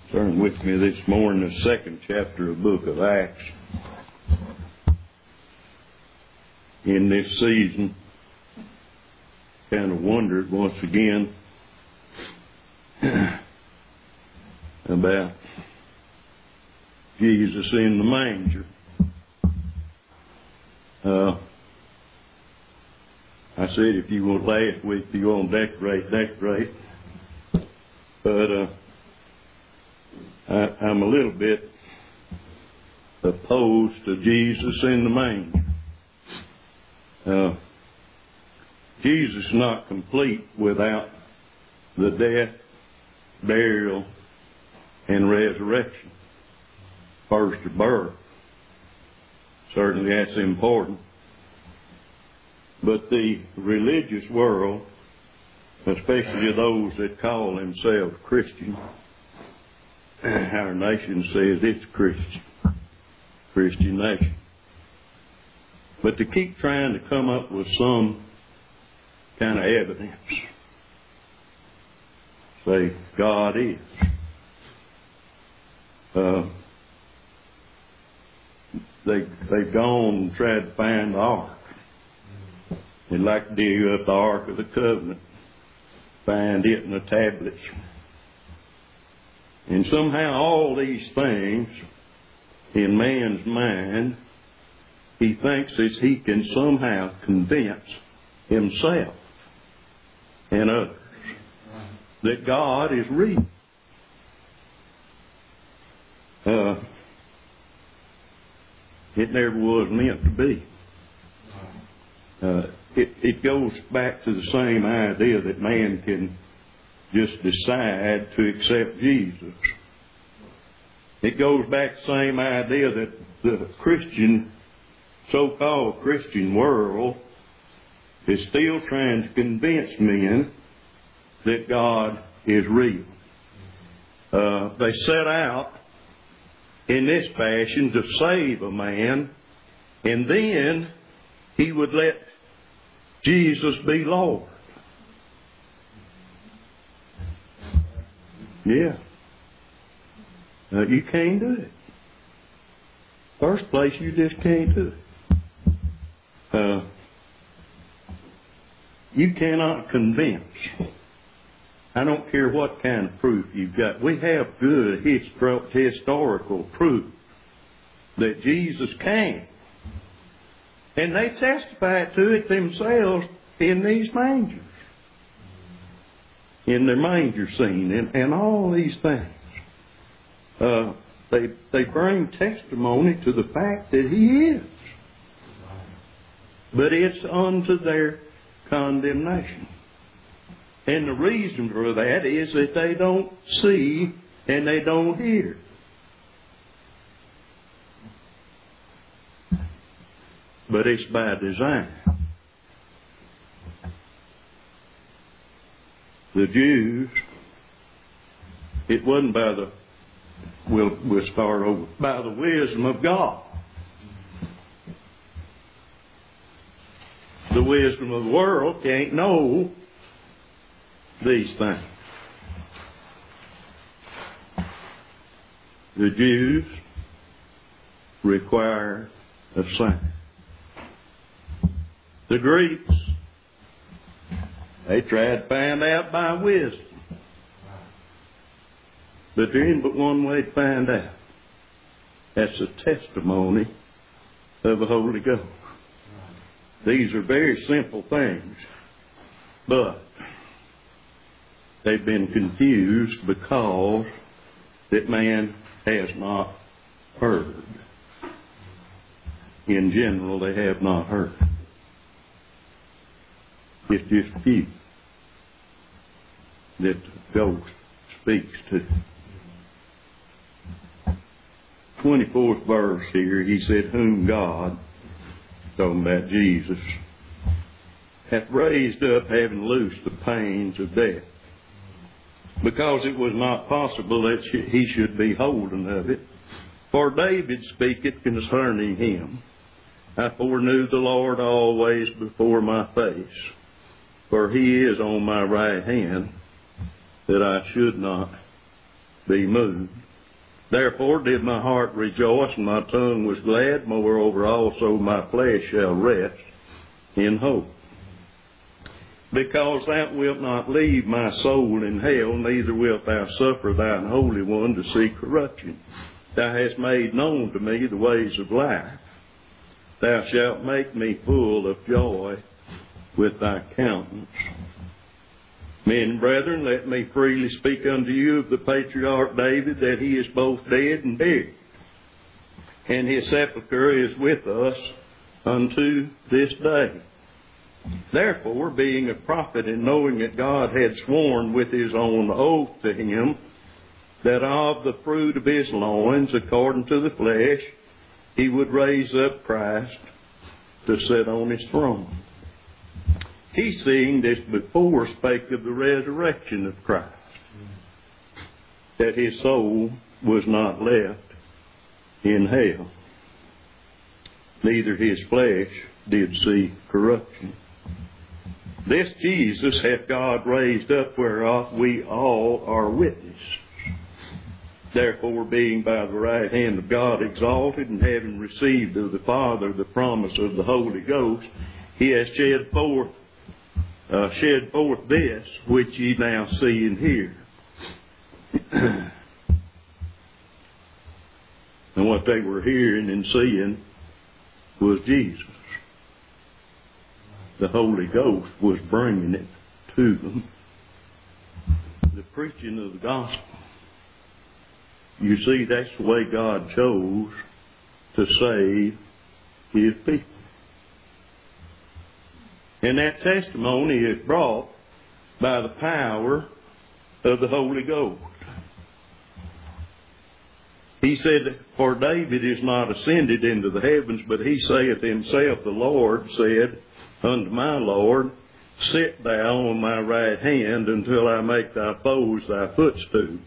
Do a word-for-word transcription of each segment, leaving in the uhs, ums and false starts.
Turn with me this morning, the second chapter of the book of Acts. In this season, kind of wondered once again about Jesus in the manger. Uh, I said, if you want last week, if you want to decorate, decorate. But uh, I, I'm a little bit opposed to Jesus in the manger. Uh, Jesus is not complete without the death, burial, and resurrection. First of birth. Certainly that's important. But the religious world, especially those that call themselves Christian, our nation says it's Christian, Christian nation. But to keep trying to come up with some kind of evidence, say God is. Uh, they, they've gone and tried to find the ark. They'd like to dig up the Ark of the Covenant, find it in the tablets. And somehow all these things in man's mind, he thinks that he can somehow convince himself and others that God is real. Uh, it never was meant to be. Uh, it, it goes back to the same idea that man can just decide to accept Jesus. It goes back to the same idea that the Christian, so-called Christian world is still trying to convince men that God is real. Uh, they set out in this fashion to save a man, and then he would let Jesus be Lord. Yeah. Uh, you can't do it. First place, you just can't do it. Uh, you cannot convince. I don't care what kind of proof you've got. We have good histro- historical proof that Jesus came. And they testify to it themselves in these mangers. In their manger scene and, and all these things. Uh, they, they bring testimony to the fact that He is. But it's unto their condemnation. And the reason for that is that they don't see and they don't hear. But it's by design. The Jews, it wasn't by the, we'll, we'll start over, by the wisdom of God. The wisdom of the world can't know these things. The Jews require a sign. The Greeks, they tried to find out by wisdom. But there ain't but one way to find out. That's the testimony of the Holy Ghost. These are very simple things, but they've been confused because that man has not heard. In general, they have not heard. It's just a few that the Ghost speaks to. twenty-fourth verse here, he said, whom God, talking about Jesus, hath raised up, having loosed the pains of death, because it was not possible that he should be holden of it. For David speaketh concerning him, I foreknew the Lord always before my face, for He is on my right hand, that I should not be moved. Therefore did my heart rejoice, and my tongue was glad. Moreover also my flesh shall rest in hope. Because thou wilt not leave my soul in hell, neither wilt thou suffer thine Holy One to see corruption. Thou hast made known to me the ways of life. Thou shalt make me full of joy with thy countenance. Men, brethren, let me freely speak unto you of the patriarch David, that he is both dead and buried, and his sepulchre is with us unto this day. Therefore, being a prophet, and knowing that God had sworn with his own oath to him, that of the fruit of his loins, according to the flesh, he would raise up Christ to sit on his throne. He, seeing this before, spake of the resurrection of Christ, that his soul was not left in hell, neither his flesh did see corruption. This Jesus hath God raised up, whereof we all are witnesses. Therefore, being by the right hand of God exalted, and having received of the Father the promise of the Holy Ghost, he has shed forth, uh, shed forth this which ye now see and hear. And what they were hearing and seeing was Jesus. The Holy Ghost was bringing it to them. The preaching of the gospel. You see, that's the way God chose to save his people. And that testimony is brought by the power of the Holy Ghost. He said, for David is not ascended into the heavens, but he saith himself, the Lord said unto my Lord, sit thou on my right hand until I make thy foes thy footstool.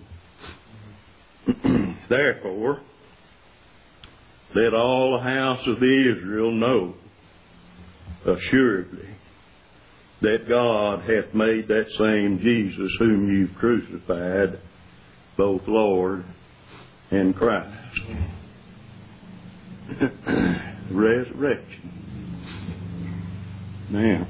Therefore, let all the house of Israel know assuredly that God hath made that same Jesus whom you crucified, both Lord and Christ. Resurrection. Now,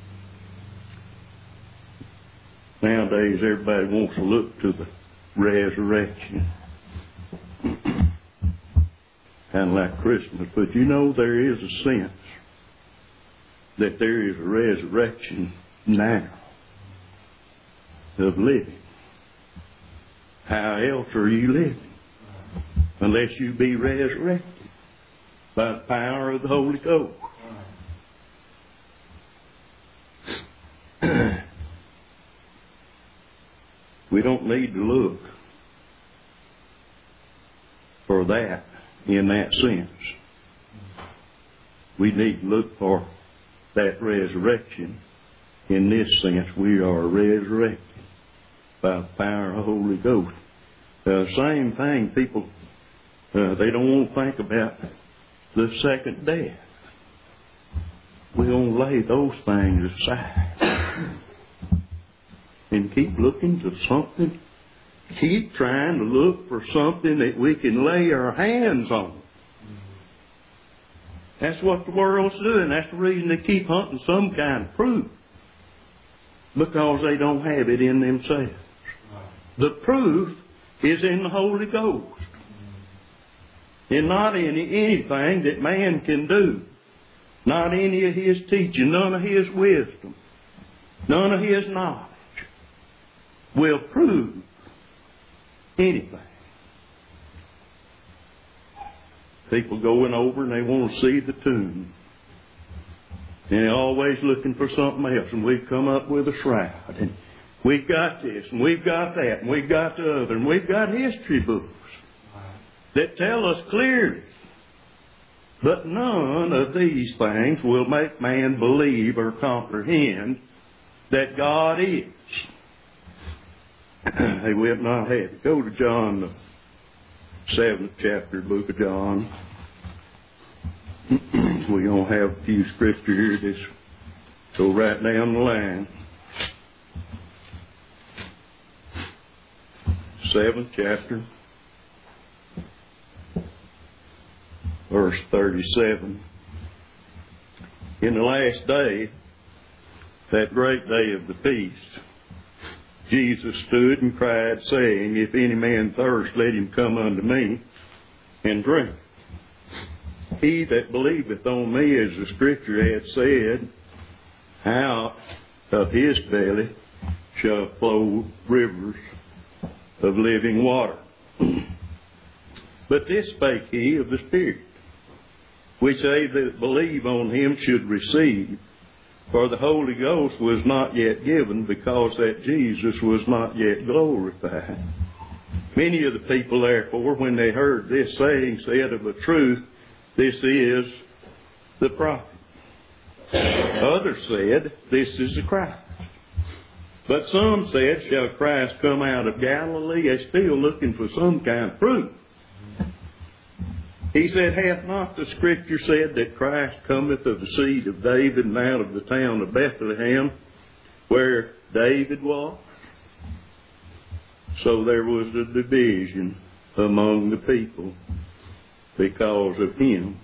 nowadays everybody wants to look to the resurrection. Kind of like Christmas. But you know, there is a sense that there is a resurrection now of living. How else are you living? Unless you be resurrected by the power of the Holy Ghost. We don't need to look for that in that sense. We need to look for that resurrection in this sense. We are resurrected by the power of the Holy Ghost. The uh, same thing, people, uh, they don't want to think about the second death. We don't lay those things aside and keep looking to something. Keep trying to look for something that we can lay our hands on. That's what the world's doing. That's the reason they keep hunting some kind of proof. Because they don't have it in themselves. The proof is in the Holy Ghost. And not in anything that man can do. Not any of his teaching, none of his wisdom, none of his knowledge will prove anything. People going over and they want to see the tomb. And they're always looking for something else. And we've come up with a shroud. And we've got this and we've got that and we've got the other. And we've got history books that tell us clearly. But none of these things will make man believe or comprehend that God is. Hey, we have not had it. Go to John, the seventh chapter, book of John. We're going to have a few scriptures here. Just go right down the line. seventh chapter, verse thirty-seven. In the last day, that great day of the feast, Jesus stood and cried, saying, If any man thirst, let him come unto me and drink. He that believeth on me, as the Scripture hath said, out of his belly shall flow rivers of living water. But this spake he of the Spirit, which they that believe on him should receive. For the Holy Ghost was not yet given, because that Jesus was not yet glorified. Many of the people, therefore, when they heard this saying, said, Of a truth, this is the prophet. Others said, This is the Christ. But some said, Shall Christ come out of Galilee? They're still looking for some kind of proof. He said, Hath not the Scripture said that Christ cometh of the seed of David and out of the town of Bethlehem, where David was? So there was a division among the people because of him.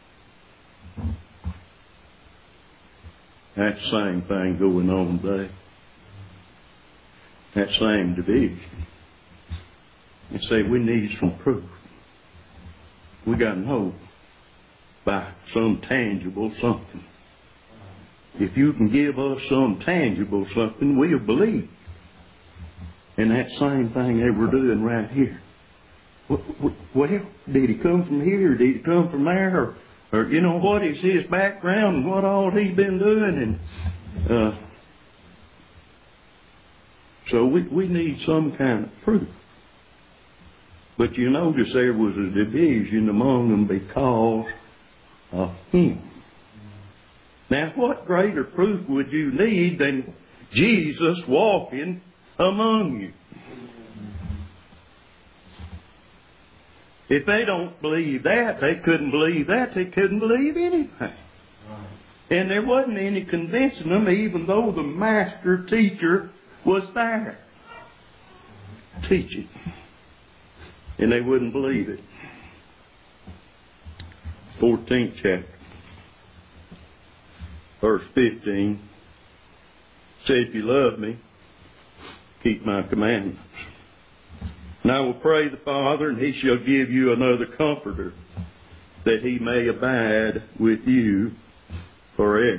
That same thing going on today. That same division. And say, we need some proof. We got to know by some tangible something. If you can give us some tangible something, we'll believe. And that same thing they were doing right here. Well, did he come from here? Or did he come from there? Or, or, you know, what is his background and what all he's been doing? And uh, so we, we need some kind of proof. But you notice there was a division among them because of him. Now, what greater proof would you need than Jesus walking among you? If they don't believe that, they couldn't believe that, they couldn't believe anything. And there wasn't any convincing them, even though the master teacher was there teaching. And they wouldn't believe it. fourteenth chapter, verse fifteen, said, If you love me, keep my commandments. And I will pray the Father, and he shall give you another comforter, that he may abide with you forever.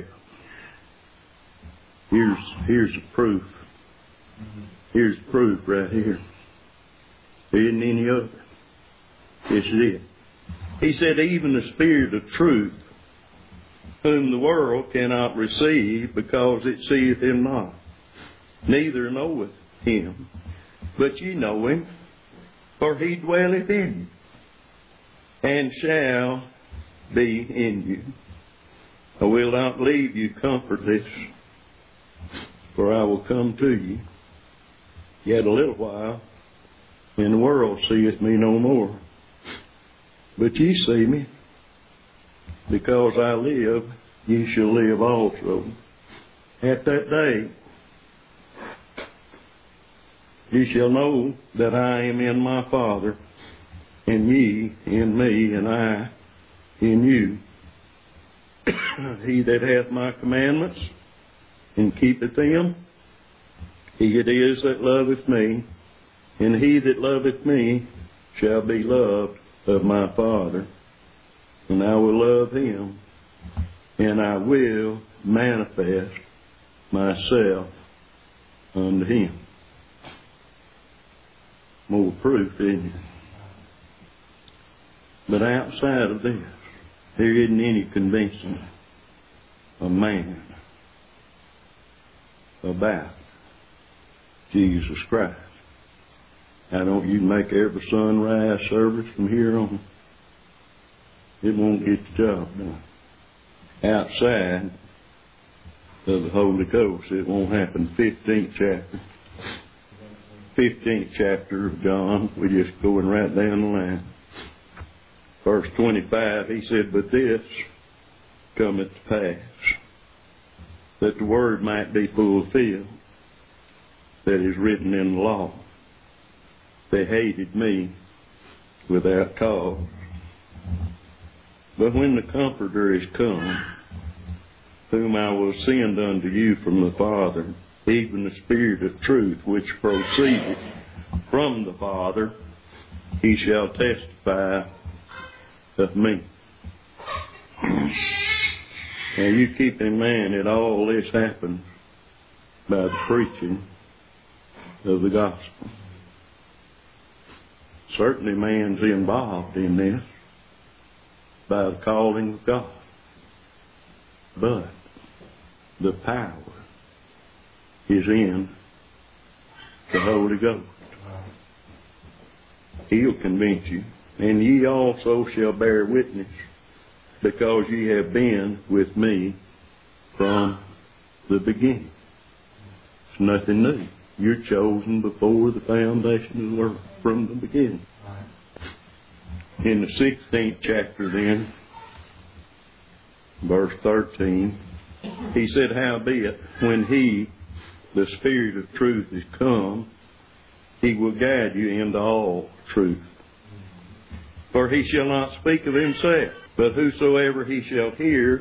Here's, here's the proof. Here's the proof right here. There isn't any other. This is it. He said, Even the Spirit of truth, whom the world cannot receive, because it seeth him not, neither knoweth him. But ye know him, for he dwelleth in you, and shall be in you. I will not leave you comfortless, for I will come to you. Yet a little while, and the world seeth me no more. But ye see me, because I live, ye shall live also. At that day, ye shall know that I am in my Father, and ye in me, and I in you. He that hath my commandments, and keepeth them, he it is that loveth me, and he that loveth me shall be loved of my Father, and I will love him, and I will manifest myself unto him. More proof, isn't it? But outside of this, there isn't any convincing a man about Jesus Christ. Now, don't you make every sunrise service from here on? It won't get the job done. Outside of the Holy Ghost, it won't happen. fifteenth chapter. fifteenth chapter of John. We're just going right down the line. Verse twenty-five, he said, But this cometh to pass, that the word might be fulfilled, that is written in the law. they hated me without cause. But when the Comforter is come, whom I will send unto you from the Father, even the Spirit of truth, which proceedeth from the Father, he shall testify of me. Now you keep in mind that all this happens by the preaching of the gospel. Certainly man's involved in this by the calling of God. But the power is in the Holy Ghost. He'll convince you. And ye also shall bear witness, because ye have been with me from the beginning. It's nothing new. You're chosen before the foundation of the world, from the beginning. In the sixteenth chapter then, verse thirteen, he said, howbeit, when he, the Spirit of truth, is come, he will guide you into all truth. For he shall not speak of himself, but whosoever he shall hear,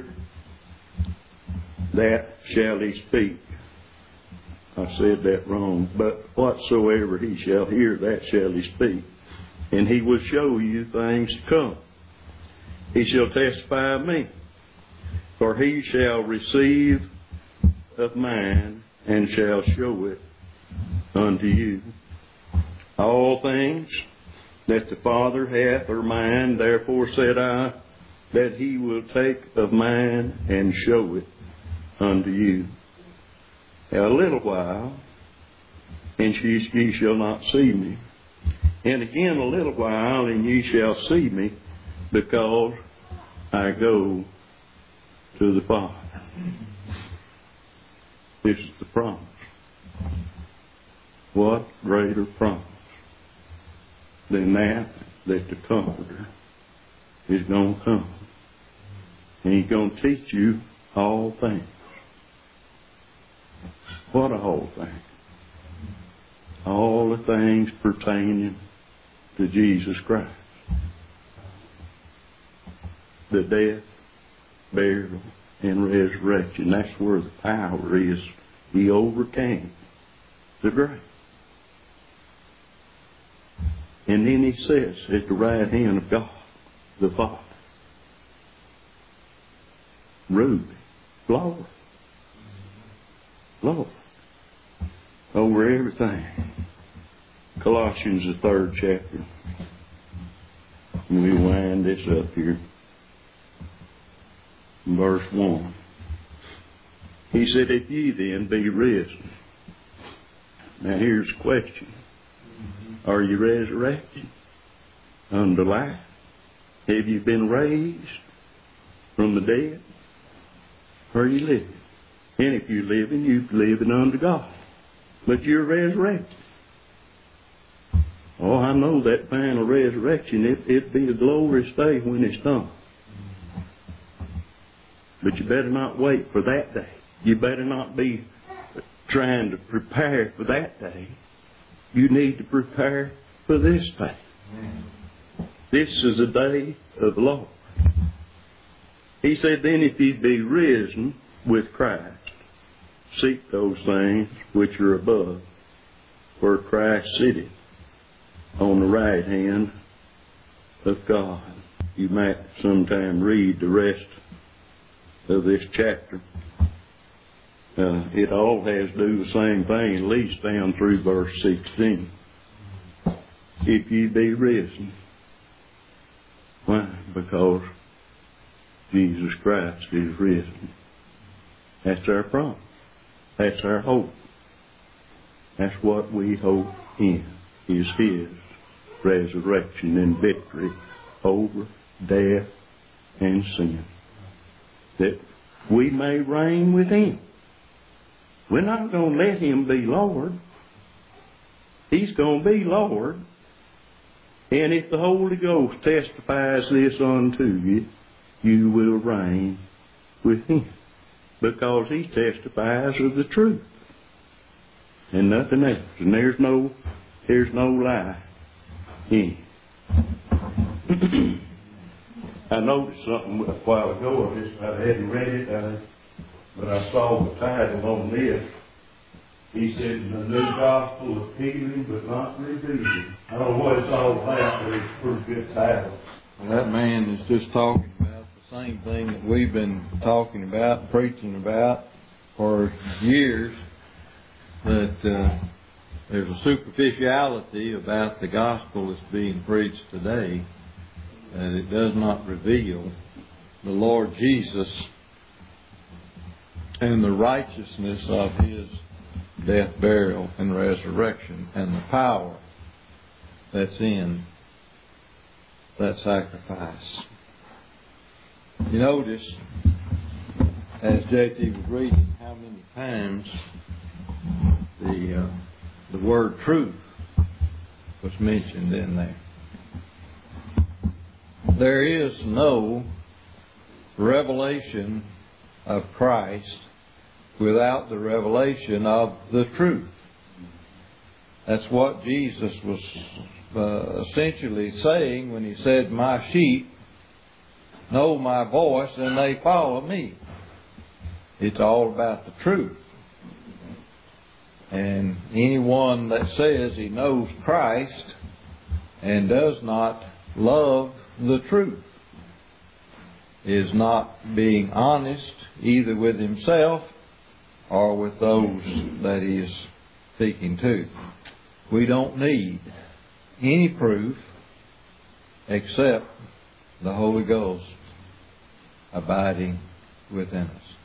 that shall he speak. I said that wrong. But whatsoever he shall hear, that shall he speak. And he will show you things to come. He shall testify of me. For he shall receive of mine, and shall show it unto you. All things that the Father hath are mine, therefore said I, that he will take of mine and show it unto you. A little while, and ye, ye shall not see me. And again a little while, and ye shall see me, because I go to the Father. This is the promise. What greater promise than that, that the Comforter is going to come. And he's going to teach you all things. What a whole thing. All the things pertaining to Jesus Christ. The death, burial, and resurrection. That's where the power is. He overcame the grave. And then he sits at the right hand of God, the Father. Ruby, Lord, Lord, over everything. Colossians, the third chapter. And we wind this up here. Verse one. He said, if ye then be risen. Now here's the question. Are you resurrected unto life? Have you been raised from the dead? Or are you living? And if you're living, you're living unto God. But you're resurrected. Oh, I know that final resurrection, it, it'd be a glorious day when it's done. But you better not wait for that day. You better not be trying to prepare for that day. You need to prepare for this day. This is a day of the Lord. He said, then if ye be risen with Christ, seek those things which are above, where Christ sitteth on the right hand of God. You might sometime read the rest of this chapter. Uh, it all has to do the same thing, at least down through verse sixteen. If ye be risen. Why? Because Jesus Christ is risen. That's our promise. That's our hope. That's what we hope in, is His resurrection and victory over death and sin. That we may reign with Him. We're not going to let Him be Lord. He's going to be Lord. And if the Holy Ghost testifies this unto you, you will reign with Him. Because He testifies of the truth. And nothing else. And there's no, there's no lie He. I noticed something a while ago of this. I hadn't read it, uh, but I saw the title on this. He said, the new gospel of healing but not revealing. I don't know what it's all about, but it's a pretty good title. Well, that man is just talking about the same thing that we've been talking about, preaching about for years, that uh, there's a superficiality about the gospel that's being preached today, that it does not reveal the Lord Jesus and the righteousness of His death, burial, and resurrection, and the power that's in that sacrifice. You notice, as J T was reading, how many times the uh, the word truth was mentioned in there. There is no revelation of Christ without the revelation of the truth. That's what Jesus was uh, essentially saying when He said, my sheep know my voice and they follow me. It's all about the truth. And anyone that says he knows Christ and does not love the truth is not being honest either with himself or with those that he is speaking to. We don't need any proof except the Holy Ghost abiding within us.